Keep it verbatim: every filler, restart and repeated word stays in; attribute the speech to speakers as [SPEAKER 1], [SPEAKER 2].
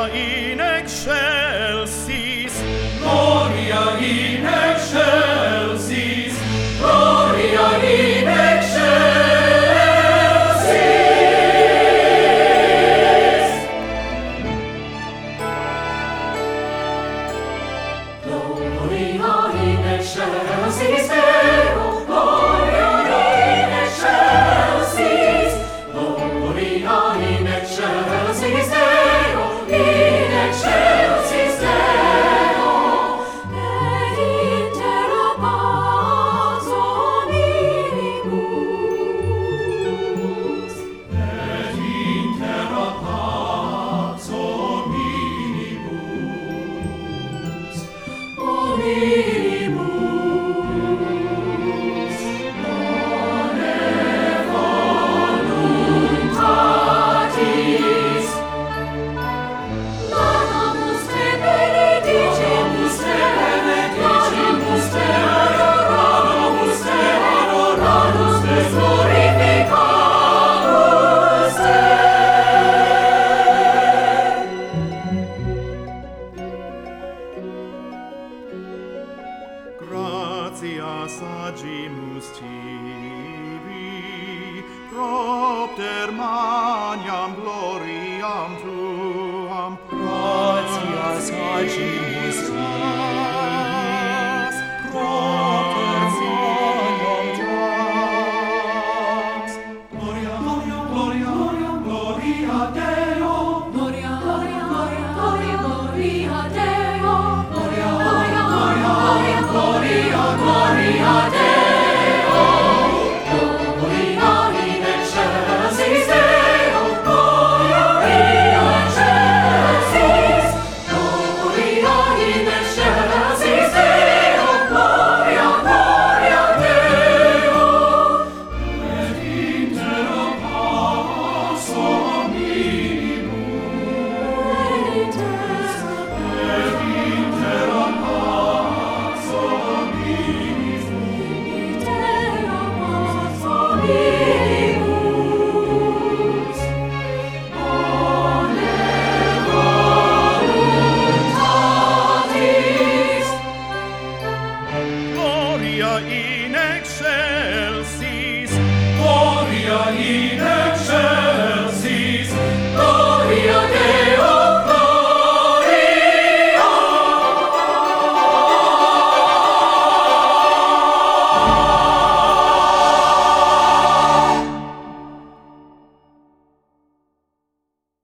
[SPEAKER 1] in excelsis,
[SPEAKER 2] Gloria in excelsis, Gloria in excelsis. Gloria in excelsis Deo, Gloria in excelsis, Gloria in excelsis Deo, in excelsis Deo. Et in terra paz omnibus, et in terra paz omnibus, omnibus, bone voluntatis. Laudamus te, benedicimus te, benedicimus te, adoramus te, adoramus te, glorificamus te.
[SPEAKER 1] gratias agimus tibi, propter magnam gloriam tuam,
[SPEAKER 2] Gratias agimus